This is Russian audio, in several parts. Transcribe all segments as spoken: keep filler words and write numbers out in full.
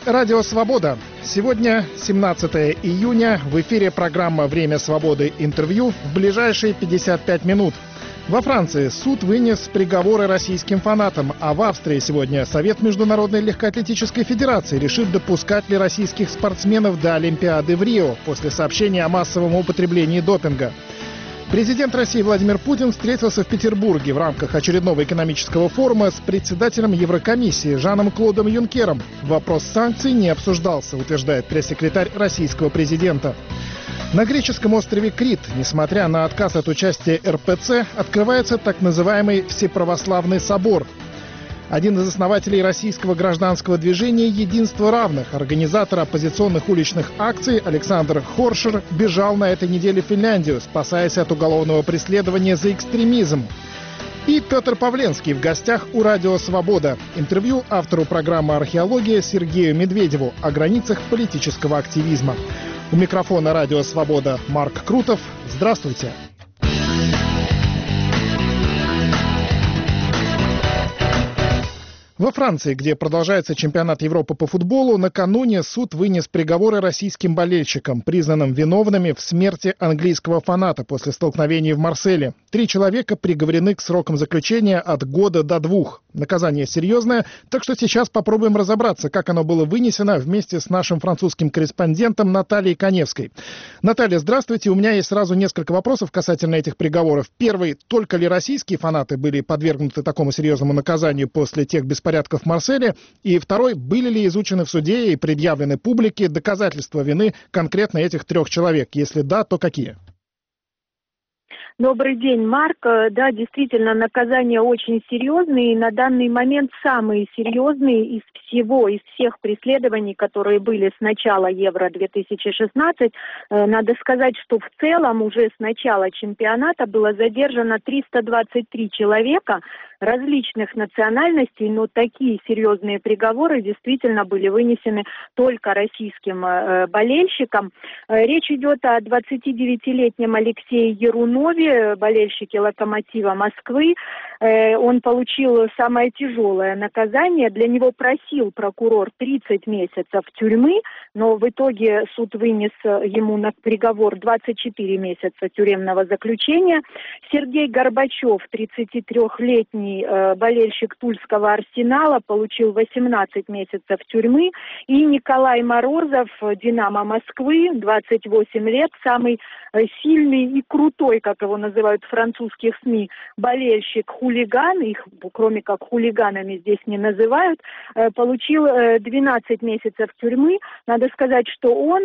Радио «Свобода». Сегодня, семнадцатое июня, в эфире программа «Время свободы. Интервью» в ближайшие пятьдесят пять минут. Во Франции суд вынес приговоры российским фанатам, а в Австрии сегодня Совет Международной легкоатлетической федерации решит, допускать ли российских спортсменов до Олимпиады в Рио после сообщения о массовом употреблении допинга. Президент России Владимир Путин встретился в Петербурге в рамках очередного экономического форума с председателем Еврокомиссии Жаном-Клодом Юнкером. Вопрос санкций не обсуждался, утверждает пресс-секретарь российского президента. На греческом острове Крит, несмотря на отказ от участия эр пэ цэ, открывается так называемый Всеправославный собор. Один из основателей российского гражданского движения «Единство равных», организатор оппозиционных уличных акций Александр Хоршер, бежал на этой неделе в Финляндию, спасаясь от уголовного преследования за экстремизм. И Петр Павленский в гостях у «Радио Свобода». Интервью автору программы «Археология» Сергею Медведеву о границах политического активизма. У микрофона «Радио Свобода» Марк Крутов. Здравствуйте. Во Франции, где продолжается чемпионат Европы по футболу, накануне суд вынес приговоры российским болельщикам, признанным виновными в смерти английского фаната после столкновений в Марселе. Три человека приговорены к срокам заключения от года до двух. Наказание серьезное, так что сейчас попробуем разобраться, как оно было вынесено, вместе с нашим французским корреспондентом Натальей Коневской. Наталья, здравствуйте. У меня есть сразу несколько вопросов касательно этих приговоров. Первый: только ли российские фанаты были подвергнуты такому серьезному наказанию после тех беспорядков порядков в Марселе? И второй: были ли изучены в суде и предъявлены публике доказательства вины конкретно этих трех человек? Если да, то какие? Добрый день, Марк. Да, действительно, наказания очень серьезные, и на данный момент самые серьезные из всего, из всех преследований, которые были с начала Евро две тысячи шестнадцать. Надо сказать, что в целом уже с начала чемпионата было задержано триста двадцать три человека различных национальностей, но такие серьезные приговоры действительно были вынесены только российским э, болельщикам. Э, речь идет о двадцатидевятилетнем Алексее Ярунове, болельщике «Локомотива» Москвы. Э, он получил самое тяжелое наказание. Для него просил прокурор тридцать месяцев тюрьмы, но в итоге суд вынес ему на приговор двадцать четыре месяца тюремного заключения. Сергей Горбачев, тридцатитрёхлетний болельщик Тульского Арсенала, получил восемнадцать месяцев тюрьмы. И Николай Морозов, «Динамо» Москвы, двадцать восемь лет, самый сильный и крутой, как его называют в французских СМИ, болельщик-хулиган, их кроме как хулиганами здесь не называют, получил двенадцать месяцев тюрьмы. Надо сказать, что он,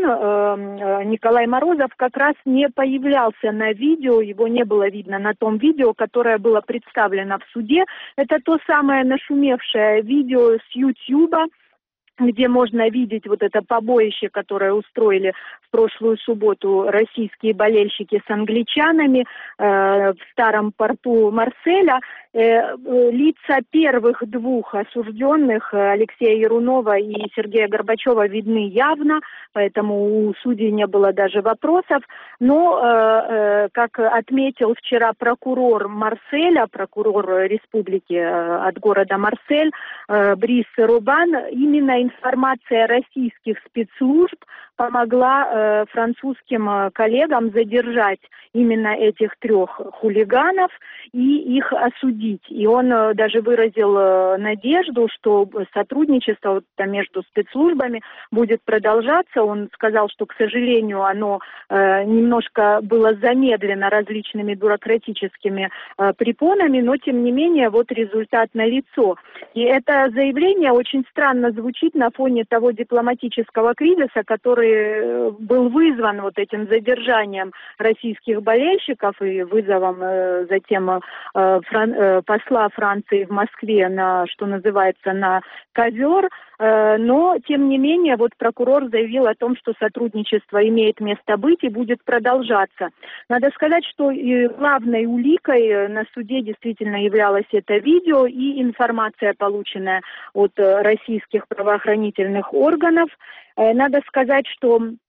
Николай Морозов, как раз не появлялся на видео, его не было видно на том видео, которое было представлено в суде. Это то самое нашумевшее видео с Ютьюба, где можно видеть вот это побоище, которое устроили в прошлую субботу российские болельщики с англичанами э, в старом порту Марселя. Э, лица первых двух осужденных, Алексея Ярунова и Сергея Горбачева, видны явно, поэтому у судей не было даже вопросов. Но, э, э, как отметил вчера прокурор Марселя, прокурор республики э, от города Марсель, э, Брис Рубан, именно информация российских спецслужб помогла э, французским э, коллегам задержать именно этих трех хулиганов и их осудить. И он э, даже выразил э, надежду, что сотрудничество вот, там, между спецслужбами будет продолжаться. Он сказал, что, к сожалению, оно э, немножко было замедлено различными бюрократическими э, препонами, но, тем не менее, вот результат налицо. И это заявление очень странно звучит на фоне того дипломатического кризиса, который был вызван вот этим задержанием российских болельщиков и вызовом э, затем э, фран- э, посла Франции в Москве на, что называется, на ковер. Э, но, тем не менее, вот прокурор заявил о том, что сотрудничество имеет место быть и будет продолжаться. Надо сказать, что и главной уликой на суде действительно являлось это видео и информация, полученная от российских правоохранительных органов. Надо сказать, что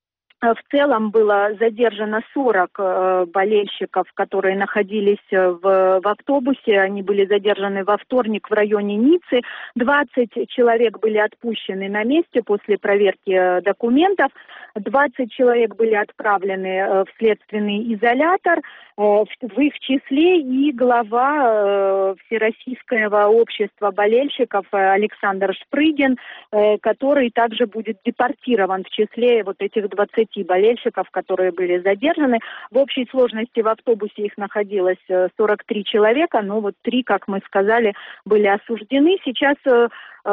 В целом было задержано сорок э, болельщиков, которые находились в, в автобусе. Они были задержаны во вторник в районе Ниццы. двадцать человек были отпущены на месте после проверки э, документов. двадцать человек были отправлены э, в следственный изолятор. Э, в, в их числе и глава э, Всероссийского общества болельщиков э, Александр Шпрыгин, э, который также будет депортирован в числе вот этих двадцати болельщиков, которые были задержаны. В общей сложности в автобусе их находилось сорок три человека, но вот три, как мы сказали, были осуждены. Сейчас э,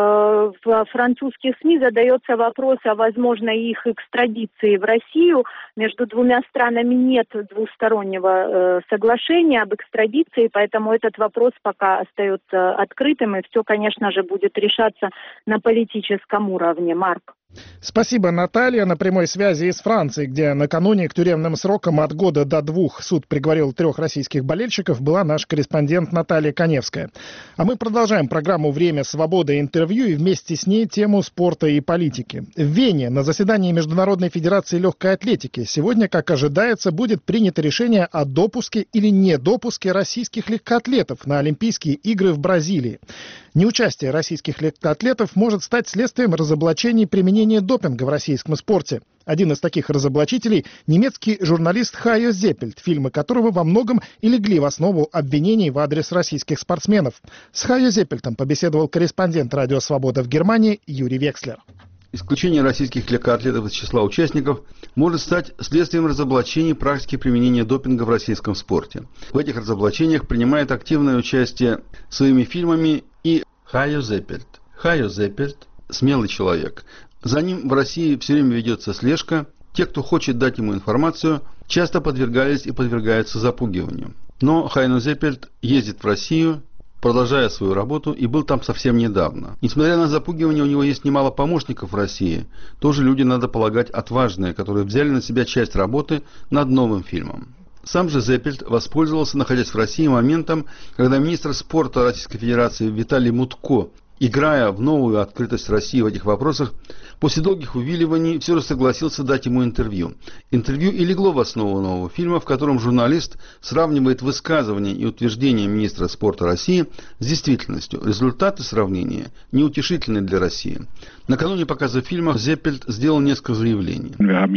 в французских СМИ задается вопрос о возможной их экстрадиции в Россию. Между двумя странами нет двустороннего э, соглашения об экстрадиции, поэтому этот вопрос пока остается открытым, и все, конечно же, будет решаться на политическом уровне. Марк. Спасибо, Наталья. На прямой связи из Франции, где накануне к тюремным срокам от года до двух суд приговорил трех российских болельщиков, была наш корреспондент Наталья Коневская. А мы продолжаем программу «Время свободы» интервью и вместе с ней тему спорта и политики. В Вене на заседании Международной федерации легкой атлетики сегодня, как ожидается, будет принято решение о допуске или недопуске российских легкоатлетов на Олимпийские игры в Бразилии. Неучастие российских легкоатлетов может стать следствием разоблачений применения допинга в российском спорте. Один из таких разоблачителей – немецкий журналист Хайо Зеппельд, фильмы которого во многом и легли в основу обвинений в адрес российских спортсменов. С Хайо Зеппельдом побеседовал корреспондент «Радио Свобода» в Германии Юрий Векслер. Исключение российских легкоатлетов из числа участников может стать следствием разоблачений практики применения допинга в российском спорте. В этих разоблачениях принимает активное участие своими фильмами и Хайо Зеппельд. Хайо Зеппельд – смелый человек. За ним в России все время ведется слежка. Те, кто хочет дать ему информацию, часто подвергались и подвергаются запугиванию. Но Хайо Зеппельд ездит в Россию, продолжая свою работу, и был там совсем недавно. Несмотря на запугивание, у него есть немало помощников в России. Тоже люди, надо полагать, отважные, которые взяли на себя часть работы над новым фильмом. Сам же Зеппельд воспользовался, находясь в России, моментом, когда министр спорта Российской Федерации Виталий Мутко, играя в новую открытость России в этих вопросах, после долгих увиливаний все же согласился дать ему интервью. Интервью и легло в основу нового фильма, в котором журналист сравнивает высказывания и утверждения министра спорта России с действительностью. Результаты сравнения неутешительны для России. Накануне показа фильма Зеппельд сделал несколько заявлений.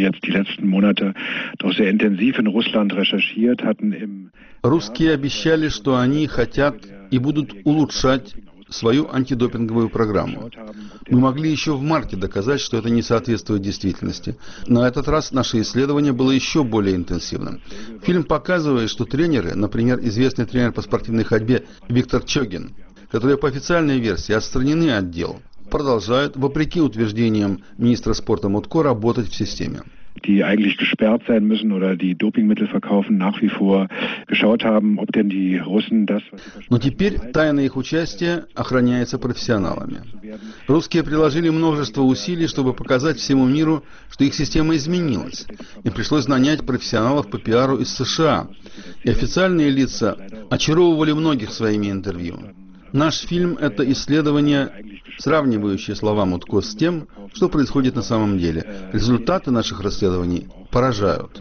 Русские обещали, что они хотят и будут улучшать свою антидопинговую программу. Мы могли еще в марте доказать, что это не соответствует действительности. На этот раз наше исследование было еще более интенсивным. Фильм показывает, что тренеры, например, известный тренер по спортивной ходьбе Виктор Чогин, которые по официальной версии отстранены от дел, продолжают, вопреки утверждениям министра спорта Мутко, работать в системе. Die eigentlich gesperrt sein müssen oder die Dopingmittel verkaufen, nach wie vor geschaut haben, ob denn die Russen das... Но теперь тайна их участия охраняется профессионалами. Русские приложили множество усилий, чтобы показать всему миру, что их система изменилась. Им пришлось нанять профессионалов по пиару из США. И официальные лица очаровывали многих своими интервью. Наш фильм – это исследование, сравнивающее слова Мутко с тем, что происходит на самом деле. Результаты наших расследований поражают.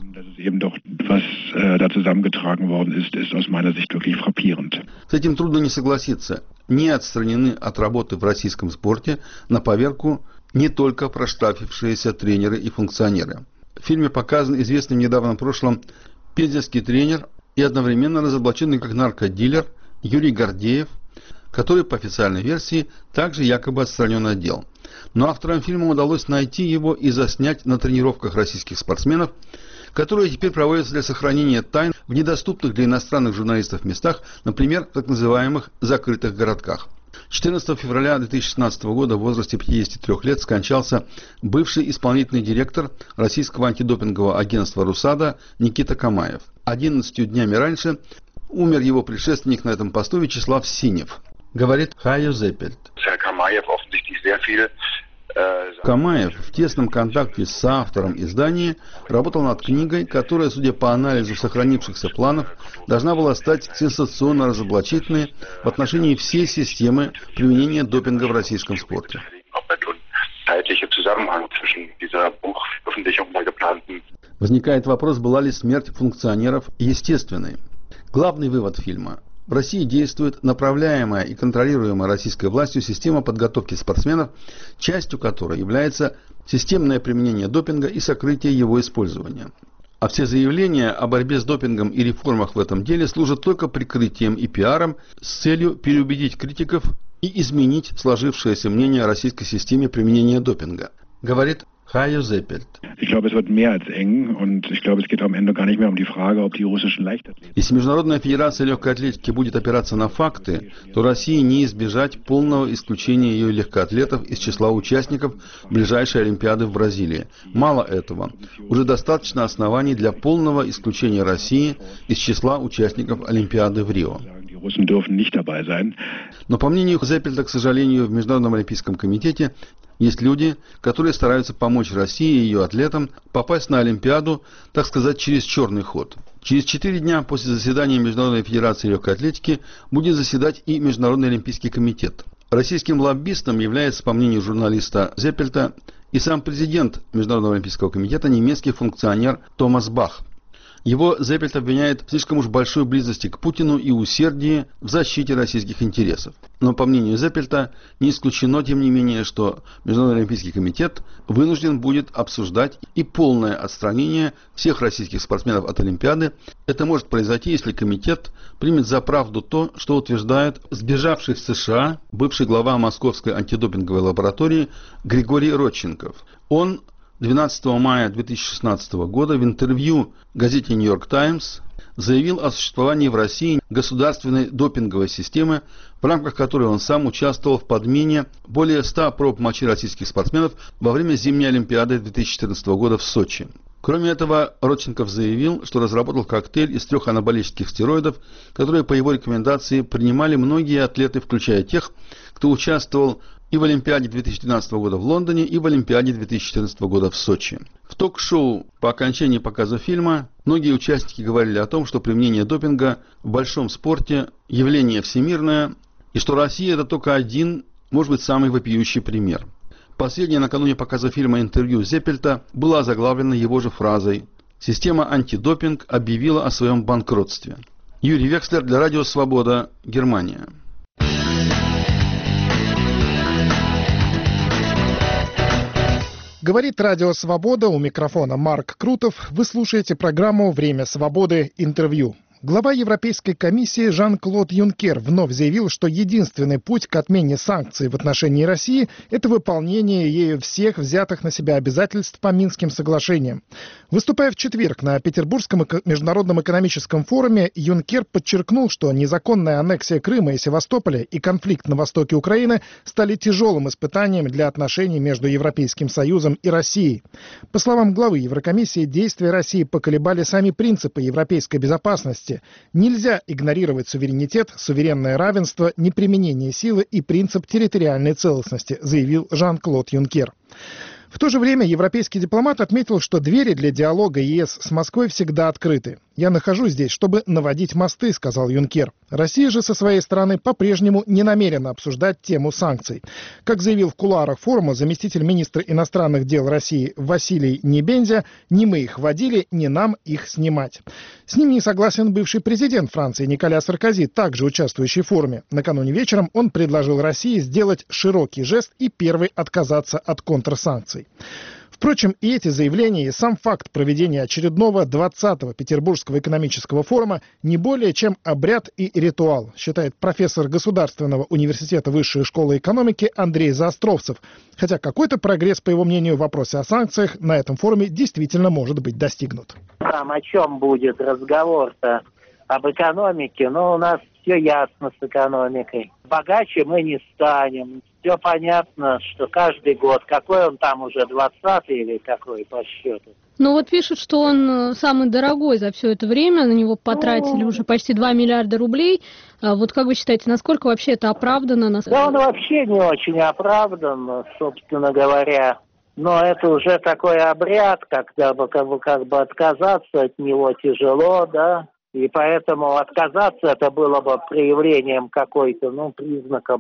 С этим трудно не согласиться. Не отстранены от работы в российском спорте на поверку не только проштрафившиеся тренеры и функционеры. В фильме показан известный в недавнем прошлом пензенский тренер и одновременно разоблаченный как наркодилер Юрий Гордеев, который, по официальной версии, также якобы отстранен от дел. Но авторам фильма удалось найти его и заснять на тренировках российских спортсменов, которые теперь проводятся для сохранения тайн в недоступных для иностранных журналистов местах, например, в так называемых закрытых городках. четырнадцатого февраля две тысячи шестнадцатого года в возрасте пятидесяти трёх лет скончался бывший исполнительный директор российского антидопингового агентства «Русада» Никита Камаев. одиннадцатью днями раньше умер его предшественник на этом посту Вячеслав Синев. Говорит Хайо Зеппельд. Камаев в тесном контакте с соавтором издания работал над книгой, которая, судя по анализу сохранившихся планов, должна была стать сенсационно разоблачительной в отношении всей системы применения допинга в российском спорте. zeitliche Zusammenhang zwischen dieser Buchveröffentlichung und der geplanten. Возникает вопрос, была ли смерть функционеров естественной. Главный вывод фильма. В России действует направляемая и контролируемая российской властью система подготовки спортсменов, частью которой является системное применение допинга и сокрытие его использования. А все заявления о борьбе с допингом и реформах в этом деле служат только прикрытием и пиаром с целью переубедить критиков и изменить сложившееся мнение о российской системе применения допинга, говорит Хайо Зеппельт. Ich glaube, es wird mehr als eng und ich glaube, es geht am Ende gar nicht mehr um die Frage, ob die russischen Leichtathleten. Если Международная федерация легкой атлетики будет опираться на факты, то России не избежать полного исключения ее легкоатлетов из числа участников ближайшей Олимпиады в Бразилии. Мало этого, уже достаточно оснований для полного исключения России из числа участников Олимпиады в Рио. Но по мнению Зеппельта, к сожалению, в Международном олимпийском комитете есть люди, которые стараются помочь России и ее атлетам попасть на Олимпиаду, так сказать, через черный ход. Через четыре дня после заседания Международной федерации легкой атлетики будет заседать и Международный олимпийский комитет. Российским лоббистом является, по мнению журналиста Зеппельта, и сам президент Международного олимпийского комитета, немецкий функционер Томас Бах. Его Зеппельт обвиняет в слишком уж большой близости к Путину и усердии в защите российских интересов. Но, по мнению Зеппельта, не исключено, тем не менее, что Международный олимпийский комитет вынужден будет обсуждать и полное отстранение всех российских спортсменов от Олимпиады. Это может произойти, если комитет примет за правду то, что утверждает сбежавший в США бывший глава Московской антидопинговой лаборатории Григорий Родченков. Он двенадцатого мая две тысячи шестнадцатого года в интервью газете «Нью-Йорк Таймс» заявил о существовании в России государственной допинговой системы, в рамках которой он сам участвовал в подмене более ста проб мочи российских спортсменов во время зимней Олимпиады две тысячи четырнадцатого года в Сочи. Кроме этого, Родченков заявил, что разработал коктейль из трех анаболических стероидов, которые по его рекомендации принимали многие атлеты, включая тех, кто участвовал и в Олимпиаде две тысячи двенадцатого года в Лондоне, и в Олимпиаде две тысячи четырнадцатого года в Сочи. В ток-шоу по окончании показа фильма многие участники говорили о том, что применение допинга в большом спорте – явление всемирное, и что Россия – это только один, может быть, самый вопиющий пример. Последнее накануне показа фильма интервью Зеппельта было озаглавлено его же фразой «Система антидопинг объявила о своем банкротстве». Юрий Векслер для Радио Свобода, Германия. Говорит Радио Свобода, у микрофона Марк Крутов. Вы слушаете программу «Время свободы. Интервью». Глава Европейской комиссии Жан-Клод Юнкер вновь заявил, что единственный путь к отмене санкций в отношении России – это выполнение ею всех взятых на себя обязательств по Минским соглашениям. Выступая в четверг на Петербургском международном экономическом форуме, Юнкер подчеркнул, что незаконная аннексия Крыма и Севастополя и конфликт на востоке Украины стали тяжелым испытанием для отношений между Европейским Союзом и Россией. По словам главы Еврокомиссии, действия России поколебали сами принципы европейской безопасности. Нельзя игнорировать суверенитет, суверенное равенство, неприменение силы и принцип территориальной целостности, заявил Жан-Клод Юнкер. В то же время европейский дипломат отметил, что двери для диалога ЕС с Москвой всегда открыты. «Я нахожусь здесь, чтобы наводить мосты», — сказал Юнкер. Россия же со своей стороны по-прежнему не намерена обсуждать тему санкций. Как заявил в кулуарах форума заместитель министра иностранных дел России Василий Небензя, не мы их вводили, не нам их снимать. С ним не согласен бывший президент Франции Николя Саркози, также участвующий в форуме. Накануне вечером он предложил России сделать широкий жест и первый отказаться от контрсанкций. Впрочем, и эти заявления, и сам факт проведения очередного двадцатого Петербургского экономического форума не более чем обряд и ритуал, считает профессор Государственного университета Высшей школы экономики Андрей Заостровцев. Хотя какой-то прогресс, по его мнению, в вопросе о санкциях на этом форуме действительно может быть достигнут. Там о чем будет разговор-то? Об экономике? Ну, у нас все ясно с экономикой. Богаче мы не станем. Все понятно, что каждый год, какой он там уже, двадцатый или какой по счету? Ну вот пишут, что он самый дорогой за все это время, на него потратили уже почти два миллиарда рублей. А вот как вы считаете, насколько вообще это оправдано? Да он вообще не очень оправдан, собственно говоря. Но это уже такой обряд, когда бы, как бы, как бы отказаться от него тяжело, да. И поэтому отказаться это было бы проявлением какой-то, ну, признаком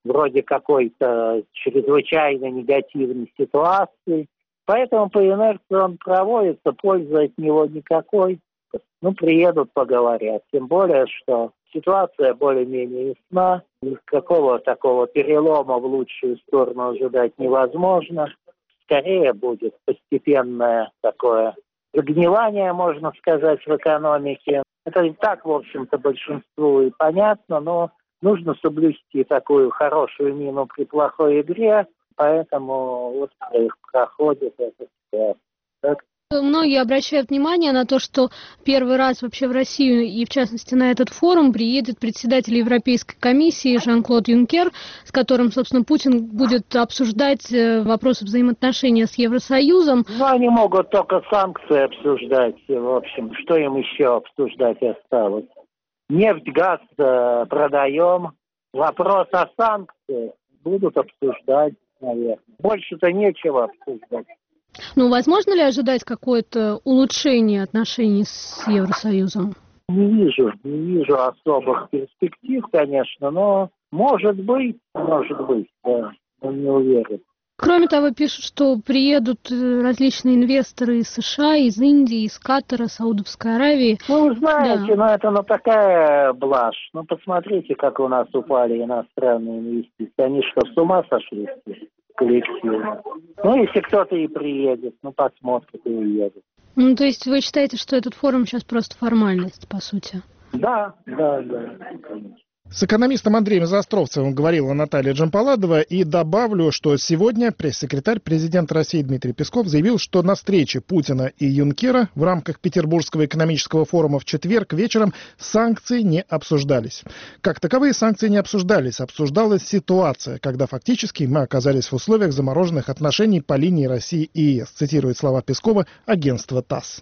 вроде какой-то чрезвычайно негативной ситуации. Поэтому по инерции он проводится, пользы от него никакой. Ну, приедут, поговорят. Тем более, что ситуация более-менее ясна. Никакого такого перелома в лучшую сторону ожидать невозможно. Скорее будет постепенное такое загнивание, можно сказать, в экономике. Это и так, в общем-то, большинству и понятно, но нужно соблюсти такую хорошую мину при плохой игре, поэтому вот проходит эта ситуация. Многие обращают внимание на то, что первый раз вообще в Россию и, в частности, на этот форум приедет председатель Европейской комиссии Жан-Клод Юнкер, с которым, собственно, Путин будет обсуждать вопросы взаимоотношения с Евросоюзом. Ну, они могут только санкции обсуждать, в общем. Что им еще обсуждать осталось? Нефть, газ э, продаем. Вопрос о санкциях будут обсуждать, наверное. Больше-то нечего обсуждать. Ну, возможно ли ожидать какое-то улучшение отношений с Евросоюзом? Не вижу, не вижу особых перспектив, конечно, но может быть, может быть, да, но не уверен. Кроме того, пишут, что приедут различные инвесторы из США, из Индии, из Катара, Саудовской Аравии. Ну, вы знаете, да. ну это ну такая блажь. Ну, посмотрите, как у нас упали иностранные инвестиции. Они что, с ума сошли коллективно? Ну, если кто-то и приедет, ну, посмотрит и уедет. Ну, то есть вы считаете, что этот форум сейчас просто формальность, по сути? Да, да, да, конечно. С экономистом Андреем Заостровцевым говорила Наталья Джампаладова, и добавлю, что сегодня пресс-секретарь президента России Дмитрий Песков заявил, что на встрече Путина и Юнкера в рамках Петербургского экономического форума в четверг вечером санкции не обсуждались. Как таковые санкции не обсуждались, обсуждалась ситуация, когда фактически мы оказались в условиях замороженных отношений по линии России и ЕС, цитирует слова Пескова агентство ТАСС.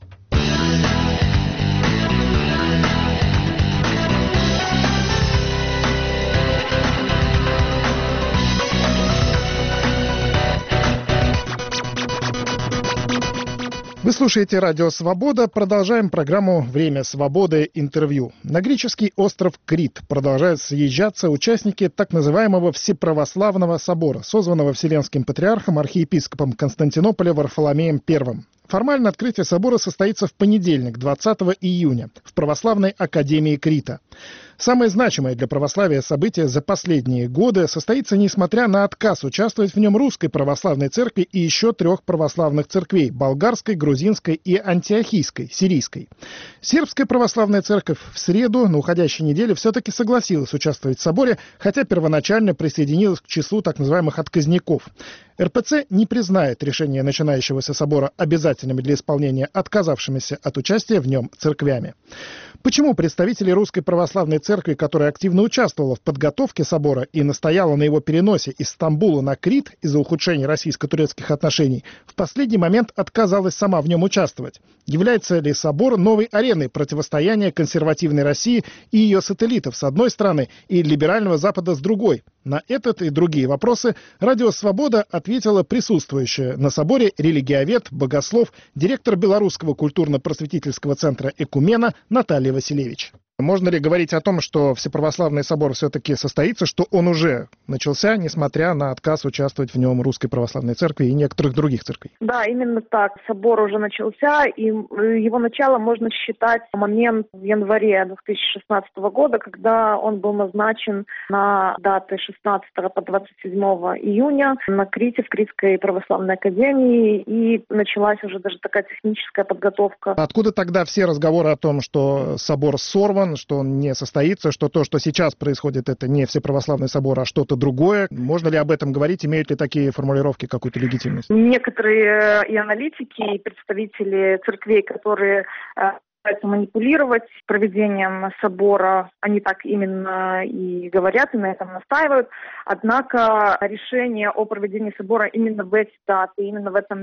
Вы слушаете «Радио Свобода». Продолжаем программу «Время свободы. Интервью». На греческий остров Крит продолжают съезжаться участники так называемого Всеправославного собора, созванного Вселенским патриархом архиепископом Константинополя Варфоломеем Первым. Формально открытие собора состоится в понедельник, двадцатого июня, в Православной академии Крита. Самое значимое для православия событие за последние годы состоится несмотря на отказ участвовать в нем Русской Православной Церкви и еще трех православных церквей – болгарской, грузинской и антиохийской, сирийской. Сербская Православная Церковь в среду на уходящей неделе все-таки согласилась участвовать в соборе, хотя первоначально присоединилась к числу так называемых отказников. эр пэ цэ не признает решение начинающегося собора обязательными для исполнения отказавшимися от участия в нем церквями. Почему представители Русской Православной Церкви, которая активно участвовала в подготовке собора и настояла на его переносе из Стамбула на Крит из-за ухудшения российско-турецких отношений, в последний момент отказалась сама в нем участвовать? Является ли собор новой ареной противостояния консервативной России и ее сателлитов с одной стороны и либерального Запада с другой? На этот и другие вопросы «Радио Свобода» ответила присутствующая на соборе религиовед, богослов, директор Белорусского культурно-просветительского центра «Экумена» Наталья Василевич. Можно ли говорить о том, что Всеправославный собор все-таки состоится, что он уже начался, несмотря на отказ участвовать в нем Русской Православной Церкви и некоторых других церквей? Да, именно так. Собор уже начался, и его начало можно считать в момент в январе две тысячи шестнадцатого года, когда он был назначен на даты шестнадцатого по двадцать седьмого июня на Крите, в Критской Православной Академии, и началась уже даже такая техническая подготовка. Откуда тогда все разговоры о том, что собор сорван, что он не состоится, что то, что сейчас происходит, это не Всеправославный собор, а что-то другое? Можно ли об этом говорить? Имеют ли такие формулировки какую-то легитимность? Некоторые и аналитики, и представители церквей, которые пытаются манипулировать проведением собора, они так именно и говорят, и на этом настаивают. Однако решение о проведении собора именно в эти даты, именно в этом месте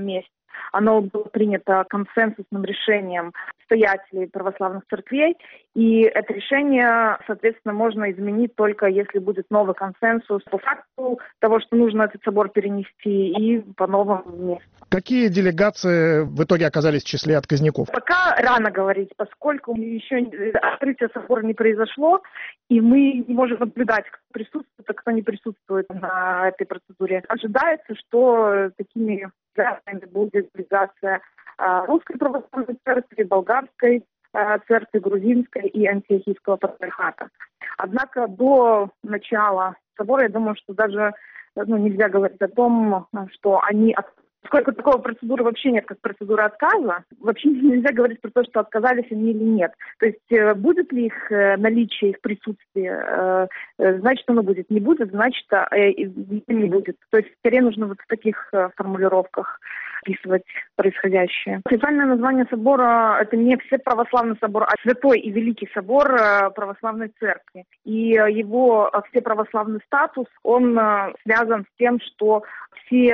Оно было принято консенсусным решением настоятелей православных церквей, и это решение, соответственно, можно изменить только если будет новый консенсус по факту того, что нужно этот собор перенести, и по новому месту. Какие делегации в итоге оказались в числе отказников? Пока рано говорить, поскольку еще открытие собора не произошло, и мы не можем наблюдать, кто присутствует, а кто не присутствует на этой процедуре. Ожидается, что такими делегациями будет делегация Русской православной церкви, Болгарской церкви, Грузинской и Антиохийского патриархата. Однако до начала собора, я думаю, что даже ну, нельзя говорить о том, что они... Поскольку такой процедуры вообще нет, как процедура отказа, вообще нельзя говорить про то, что отказались они или нет. То есть будет ли их наличие, их присутствие, значит, оно будет. Не будет, значит, не будет. То есть скорее нужно вот в таких формулировках описывать происходящее. Официальное название собора – это не Всеправославный собор, а Святой и Великий собор Православной Церкви. И его всеправославный статус, он связан с тем, что все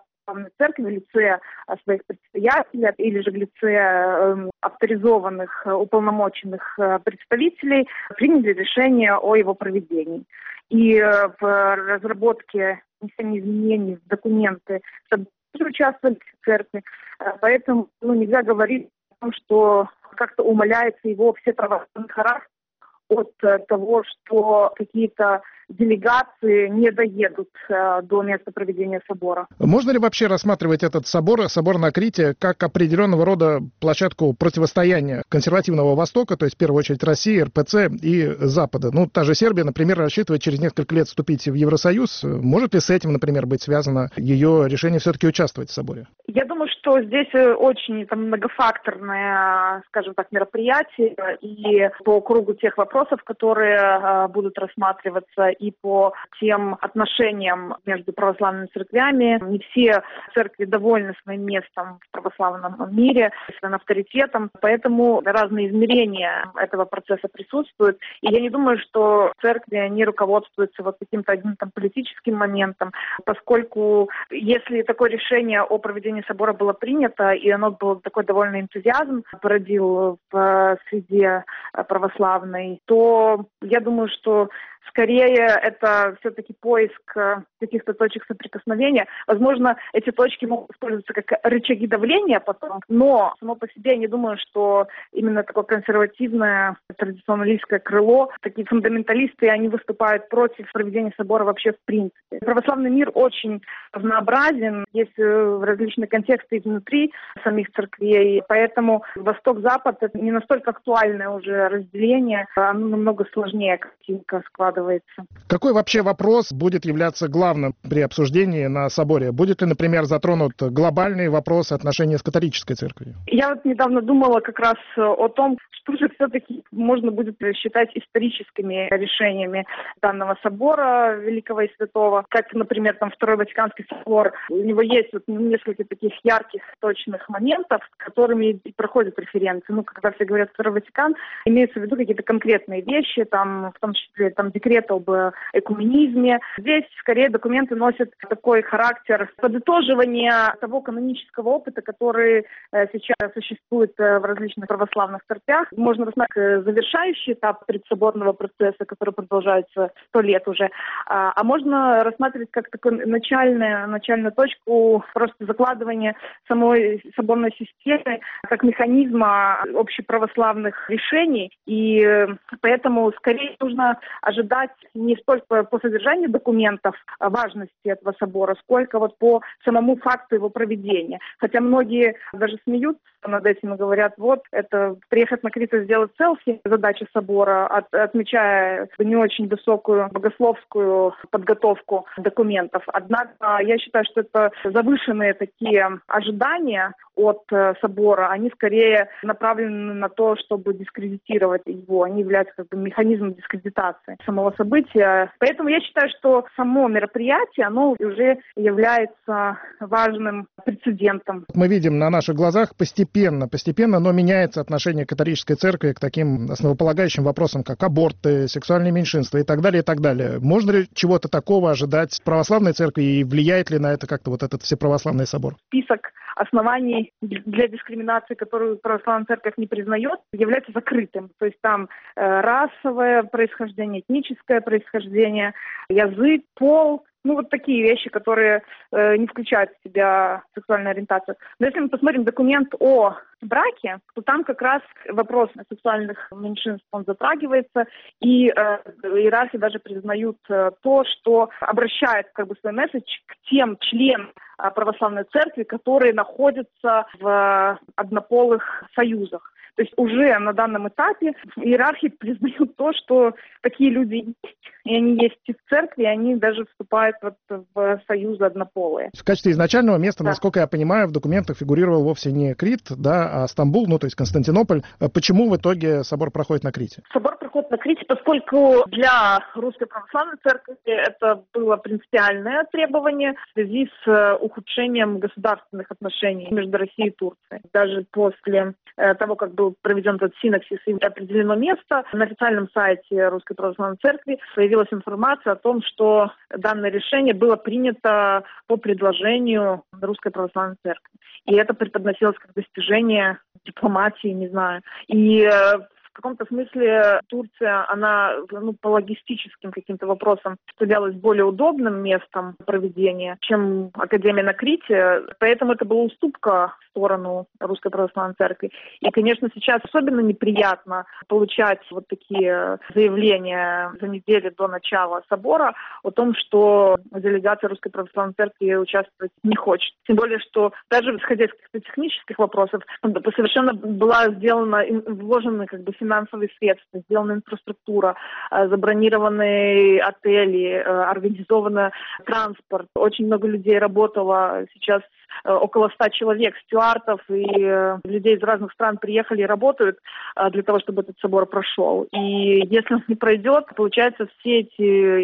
церкви в лице своих предстоятелей или же в лице э, авторизованных, уполномоченных э, представителей приняли решение о его проведении. И э, в разработке внесения изменений в документы участвовали в церкви, э, поэтому ну, нельзя говорить о том, что как-то умаляется его всеправославный характер от э, того, что какие-то делегации не доедут э, до места проведения собора. Можно ли вообще рассматривать этот собор, собор на Крите, как определенного рода площадку противостояния консервативного Востока, то есть в первую очередь России, эр пэ цэ и Запада? Ну, та же Сербия, например, рассчитывает через несколько лет вступить в Евросоюз. Может ли с этим, например, быть связано ее решение все-таки участвовать в соборе? Я думаю, что здесь очень там, многофакторное, скажем так, мероприятие, и по кругу тех вопросов, которые э, будут рассматриваться, и по тем отношениям между православными церквями. Не все церкви довольны своим местом в православном мире, своим авторитетом, поэтому разные измерения этого процесса присутствуют. И я не думаю, что церкви не руководствуются вот каким-то одним там политическим моментом, поскольку если такое решение о проведении собора было принято, и оно было такой довольно энтузиазм породил в среде православной, то я думаю, что скорее это все-таки поиск каких-то точек соприкосновения. Возможно, эти точки могут использоваться как рычаги давления потом, но само по себе я не думаю, что именно такое консервативное традиционалистское крыло, такие фундаменталисты, они выступают против проведения собора вообще в принципе. Православный мир очень разнообразен, есть различные контексты внутри самих церквей, поэтому Восток-Запад — это не настолько актуальное уже разделение, оно намного сложнее картинка складывается. Какой вообще вопрос будет являться главным при обсуждении на соборе? Будет ли, например, затронут глобальный вопрос отношений с католической церковью? Я вот недавно думала как раз о том, что же все-таки можно будет считать историческими решениями данного собора Великого и Святого. Как, например, там Второй Ватиканский собор. У него есть вот несколько таких ярких, точных моментов, с которыми и проходят референции. Ну, когда все говорят Второй Ватикан, имеются в виду какие-то конкретные вещи, там, в том числе там, декрет об экуменизме. Здесь, скорее, документы носят такой характер подытоживания того канонического опыта, который сейчас существует в различных православных церквях. Можно рассматривать завершающий этап предсоборного процесса, который продолжается сто лет уже, а можно рассматривать как такую начальную, начальную точку просто закладывания самой соборной системы как механизма общеправославных решений. И поэтому скорее нужно ожидать не столько по содержанию документов важности этого собора, сколько вот по самому факту его проведения. Хотя многие даже смеются над этим и говорят, вот, это приехать на Крит и сделать селфи, задача собора, от, отмечая не очень высокую богословскую подготовку документов. Однако я считаю, что это завышенные такие ожидания от э, собора, они скорее направлены на то, чтобы дискредитировать его, они являются как бы механизмом дискредитации самого события. Поэтому я считаю, что само мероприятие, оно уже является важным прецедентом. Мы видим на наших глазах постепенно постепенно, постепенно, но меняется отношение католической церкви к таким основополагающим вопросам, как аборты, сексуальные меньшинства и так далее, и так далее. Можно ли чего-то такого ожидать в православной церкви и влияет ли на это как-то вот этот Всеправославный собор? Список оснований для дискриминации, которую православная церковь не признает, является закрытым. То есть там э, расовое происхождение, этническое происхождение, язык, пол, ну вот такие вещи, которые э, не включают в себя сексуальную ориентацию. Но если мы посмотрим документ о браке, то там как раз вопрос сексуальных меньшинств, он затрагивается, и э, иерархи даже признают э, то, что обращает как бы свой месседж к тем членам э, православной церкви, которые находятся в однополых союзах. То есть уже на данном этапе иерархи признают то, что такие люди есть, и они есть и в церкви, и они даже вступают вот в союзы однополые. В качестве изначального места, да. насколько я понимаю, в документах фигурировал вовсе не Крит, да, а Стамбул, ну то есть Константинополь. Почему в итоге собор проходит на Крите? Собор проходит на Крите, поскольку для Русской Православной Церкви это было принципиальное требование в связи с ухудшением государственных отношений между Россией и Турцией. Даже после того, как был проведен этот синоксис и определено место, на официальном сайте Русской Православной Церкви появилась информация о том, что данное решение было принято по предложению Русской Православной Церкви. И это преподносилось как достижение дипломатии, не знаю. И в каком-то смысле Турция, она ну, по логистическим каким-то вопросам являлась более удобным местом проведения, чем Академия на Крите. Поэтому это была уступка в сторону Русской Православной Церкви. И, конечно, сейчас особенно неприятно получать вот такие заявления за неделю до начала собора о том, что делегация Русской Православной Церкви участвовать не хочет. Тем более, что даже исходя из каких-то технических вопросов, совершенно была сделана, вложена как бы финансовые средства, сделана инфраструктура, забронированы отели, организован транспорт. Очень много людей работало. Сейчас около ста человек, стюардов и людей из разных стран приехали и работают для того, чтобы этот собор прошел. И если он не пройдет, получается, все эти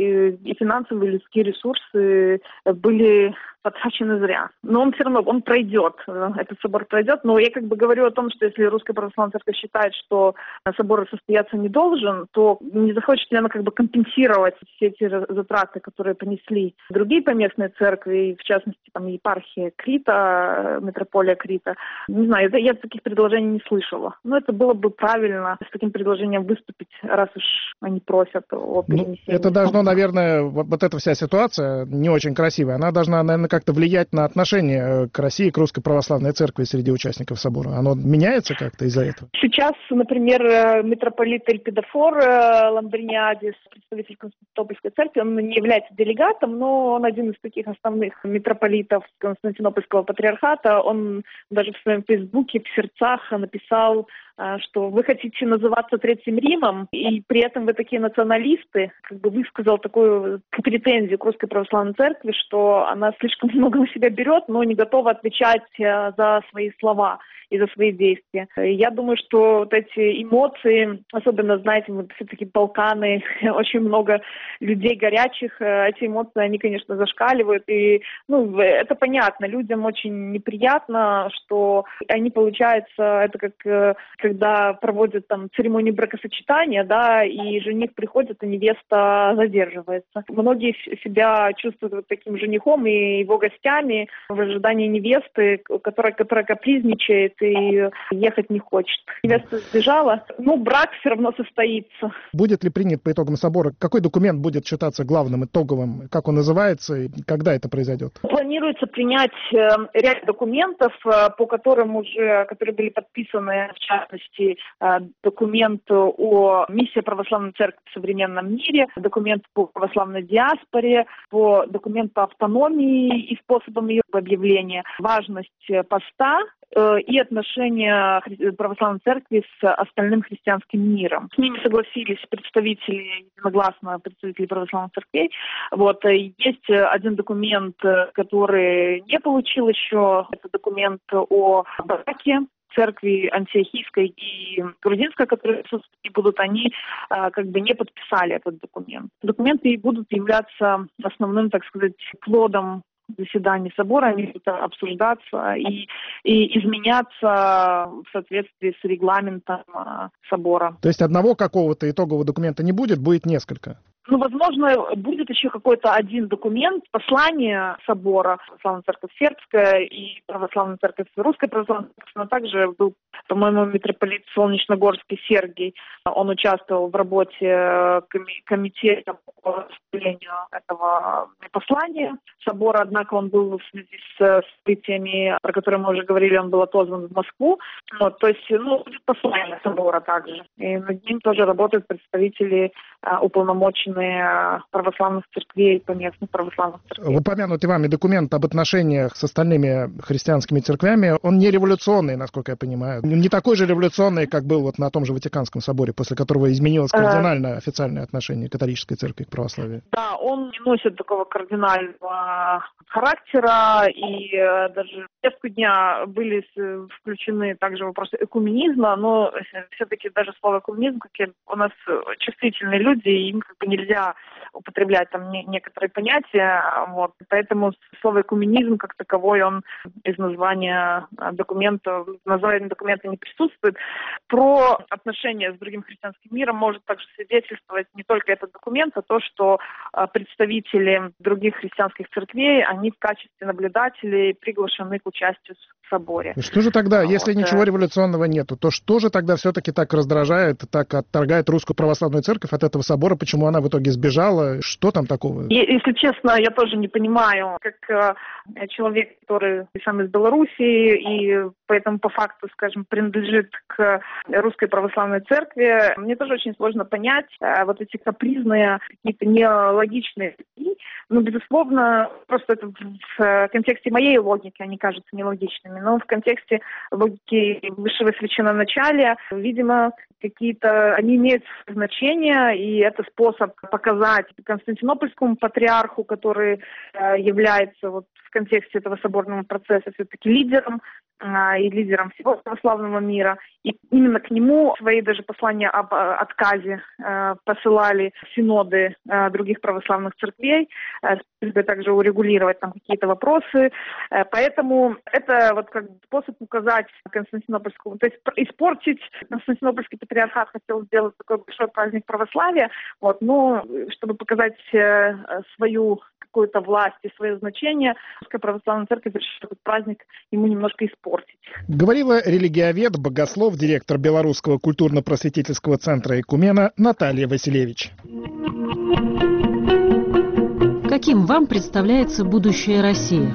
и финансовые, и людские ресурсы были потрачены зря. Но он все равно, он пройдет, этот собор пройдет. Но я как бы говорю о том, что если Русская Православная Церковь считает, что собор состояться не должен, то не захочет ли она как бы компенсировать все эти затраты, которые понесли другие поместные церкви, в частности, там, епархия Крита, митрополия Крита. Не знаю, я, я таких предложений не слышала. Но это было бы правильно с таким предложением выступить, раз уж они просят о перенесении. Ну, это должно, наверное, вот, вот эта вся ситуация не очень красивая. Она должна, наверное, как-то влиять на отношение к России, к Русской Православной Церкви среди участников собора? Оно меняется как-то из-за этого? Сейчас, например, митрополит Эльпидофор Ламбриниадис, представитель Константинопольской церкви, он не является делегатом, но он один из таких основных митрополитов Константинопольского патриархата. Он даже в своем фейсбуке в сердцах написал, что вы хотите называться Третьим Римом, и при этом вы такие националисты, как бы высказал такую претензию к Русской Православной Церкви, что она слишком много на себя берет, но не готова отвечать за свои слова и за свои действия. Я думаю, что вот эти эмоции, особенно, знаете, вот все-таки Балканы, очень много людей горячих, эти эмоции, они, конечно, зашкаливают, и ну, это понятно, людям очень неприятно, что они, получается, это как когда проводят там церемонию бракосочетания, да, и жених приходит, а невеста задерживается. Многие себя чувствуют вот таким женихом и его гостями в ожидании невесты, которая, которая капризничает и ехать не хочет. Невеста сбежала, но брак все равно состоится. Будет ли принят по итогам собора? Какой документ будет считаться главным, итоговым? Как он называется и когда это произойдет? Планируется принять ряд документов, по которым уже, которые были подписаны, в частности, документ о миссии православной церкви в современном мире, документ по православной диаспоре, по документ по автономии и способам ее объявления, важность поста и отношения православной церкви с остальным христианским миром. С ними согласились представители, единогласно представители православных церквей. Вот. Есть один документ, который не получил еще, это документ о браке церкви антиохийской и грузинской, которые присутствовать будут, они а, как бы не подписали этот документ. Документы будут являться основным, так сказать, плодом заседаний собора, они будут обсуждаться и, и изменяться в соответствии с регламентом собора. То есть одного какого-то итогового документа не будет, будет несколько? Ну, возможно, будет еще какой-то один документ, послание собора, Православная Церковь Сербская и Православная Церковь Русская Православная Церковь, но также был, по-моему, митрополит Солнечногорский Сергий. Он участвовал в работе комитета по составлению этого послания собора, однако он был в связи с событиями, про которые мы уже говорили, он был отозван в Москву. Вот, то есть, ну, будет послание собора также. И над ним тоже работают представители уполномоченные православных церквей, поместных православных церквей. Упомянутый вами документ об отношениях с остальными христианскими церквями, он не революционный, насколько я понимаю. Не такой же революционный, как был вот на том же Ватиканском соборе, после которого изменилось кардинально официальное отношение католической церкви к православию. Да, он не носит такого кардинального характера, и даже в повестку дня были включены также вопросы экуменизма, но все-таки даже слово экуменизм, как у нас чувствительные люди, им как бы нельзя употреблять там не, некоторые понятия, вот, поэтому слово экуменизм как таковой, он из названия документа, в названии документа не присутствует. Про отношения с другим христианским миром может также свидетельствовать не только этот документ, а то, что представители других христианских церквей, они в качестве наблюдателей приглашены к участию в соборе. Что же тогда, вот. Если ничего революционного нету, то что же тогда все-таки так раздражает, так отторгает Русскую Православную Церковь от этого собора, почему она в итоге сбежала, что там такого? Если честно, я тоже не понимаю, как э, человек, который сам из Белоруссии и поэтому по факту, скажем, принадлежит к Русской Православной Церкви, мне тоже очень сложно понять э, вот эти капризные, какие-то нелогичные, ну, безусловно, просто это в контексте моей логики они кажутся нелогичными, но в контексте логики высшего священноначалия, видимо, какие-то, они имеют значение, и это способ показать Константинопольскому патриарху, который э, является вот в контексте этого соборного процесса все-таки лидером э, и лидером всего православного мира. И именно к нему свои даже послания об э, отказе э, посылали синоды э, других православных церквей, э, чтобы также урегулировать там какие-то вопросы. Э, поэтому это вот как способ указать Константинопольскому, то есть испортить Константинопольский патриархат хотел сделать такой большой праздник православия, вот, но чтобы показать э, свою какую-то власть и свое значение, Русская Православная Церковь решила этот праздник ему немножко испортить. Говорила религиовед, богослов, директор Белорусского культурно-просветительского центра «Экумена» Наталья Василевич. Каким вам представляется будущее России?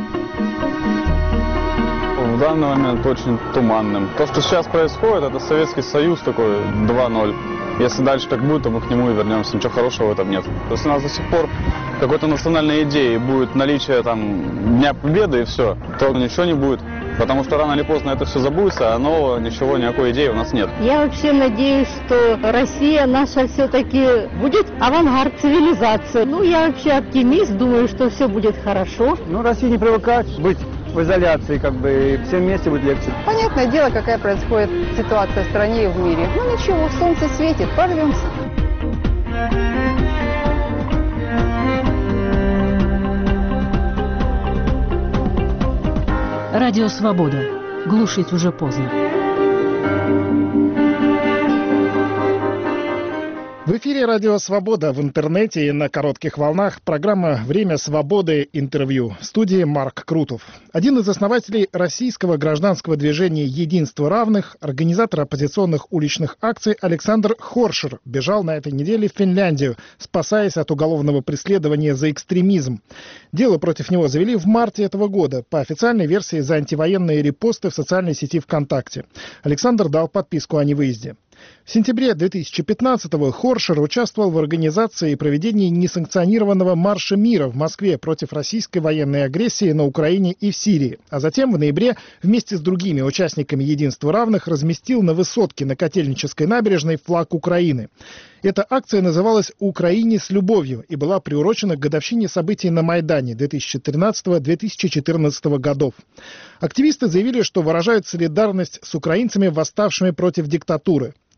В данный момент очень туманным. То, что сейчас происходит, это Советский Союз такой два ноль. Если дальше так будет, то мы к нему и вернемся. Ничего хорошего в этом нет. Если у нас до сих пор какой-то национальной идеи будет наличие там Дня Победы и все, то ничего не будет. Потому что рано или поздно это все забудется, а нового ничего, никакой идеи у нас нет. Я вообще надеюсь, что Россия наша все-таки будет авангард цивилизации. Ну, я вообще оптимист, думаю, что все будет хорошо. Ну, Россия не привыкает быть в изоляции, как бы, и всем вместе будет легче. Понятное дело, какая происходит ситуация в стране и в мире. Ну ничего, солнце светит, порвемся. Радио «Свобода». Глушить уже поздно. В эфире «Радио Свобода» в интернете и на коротких волнах программа «Время свободы. Интервью». В студии Марк Крутов. Один из основателей российского гражданского движения «Единство равных», организатор оппозиционных уличных акций Александр Хоршер бежал на этой неделе в Финляндию, спасаясь от уголовного преследования за экстремизм. Дело против него завели в марте этого года, по официальной версии за антивоенные репосты в социальной сети ВКонтакте. Александр дал подписку о невыезде. В сентябре две тысячи пятнадцатого Хоршер участвовал в организации и проведении несанкционированного марша мира в Москве против российской военной агрессии на Украине и в Сирии. А затем в ноябре вместе с другими участниками «Единства равных» разместил на высотке на Котельнической набережной флаг Украины. Эта акция называлась «Украине с любовью» и была приурочена к годовщине событий на Майдане две тысячи тринадцатого — две тысячи четырнадцатого годов. Активисты заявили, что выражают солидарность с украинцами, восставшими против диктатуры.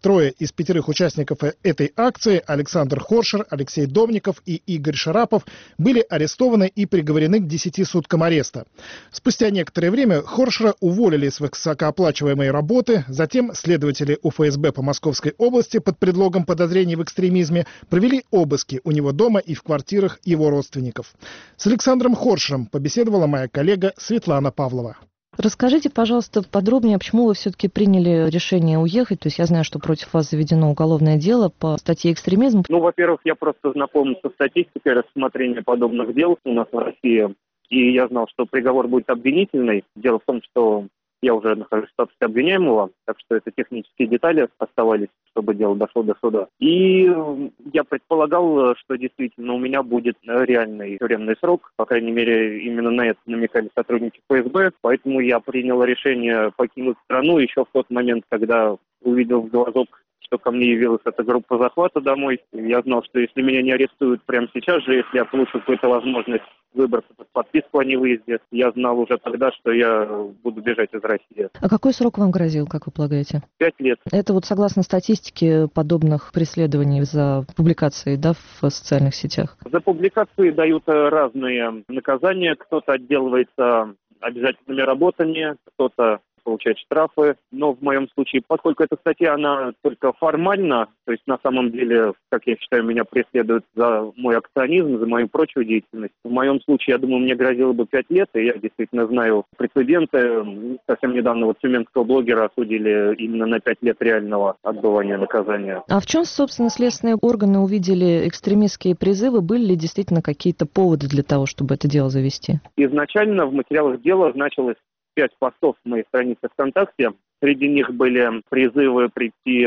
Трое из пятерых участников этой акции, Александр Хоршер, Алексей Домников и Игорь Шарапов, были арестованы и приговорены к десяти суткам ареста. Спустя некоторое время Хоршера уволили с высокооплачиваемой работы, затем следователи У Эф Эс Бэ по Московской области под предлогом подозрений в экстремизме провели обыски у него дома и в квартирах его родственников. С Александром Хоршером побеседовала моя коллега Светлана Павлова. Расскажите, пожалуйста, подробнее, почему вы все-таки приняли решение уехать? То есть я знаю, что против вас заведено уголовное дело по статье «Экстремизм». Ну, во-первых, я просто знаком со статистикой рассмотрения подобных дел у нас в России. И я знал, что приговор будет обвинительный. Дело в том, что я уже нахожусь в статусе обвиняемого, так что это технические детали оставались, чтобы дело дошло до суда. И я предполагал, что действительно у меня будет реальный тюремный срок. По крайней мере, именно на это намекали сотрудники Эф Эс Бэ. Поэтому я принял решение покинуть страну еще в тот момент, когда увидел в глазок, что ко мне явилась эта группа захвата домой. Я знал, что если меня не арестуют прямо сейчас же, если я получу какую-то возможность выбраться под подписку о невыезде, я знал уже тогда, что я буду бежать из России. А какой срок вам грозил, как вы полагаете? Пять лет. Это вот согласно статистике подобных преследований за публикации, да, в социальных сетях? За публикации дают разные наказания. Кто-то отделывается обязательными работами, кто-то получать штрафы, но в моем случае, поскольку эта статья, она только формально, то есть на самом деле, как я считаю, меня преследуют за мой акционизм, за мою прочую деятельность. В моем случае, я думаю, мне грозило бы пять лет, и я действительно знаю прецеденты. Совсем недавно вот тюменского блогера осудили именно на пять лет реального отбывания наказания. А в чем, собственно, следственные органы увидели экстремистские призывы? Были ли действительно какие-то поводы для того, чтобы это дело завести? Изначально в материалах дела значилось пять постов в моей странице ВКонтакте. Среди них были призывы прийти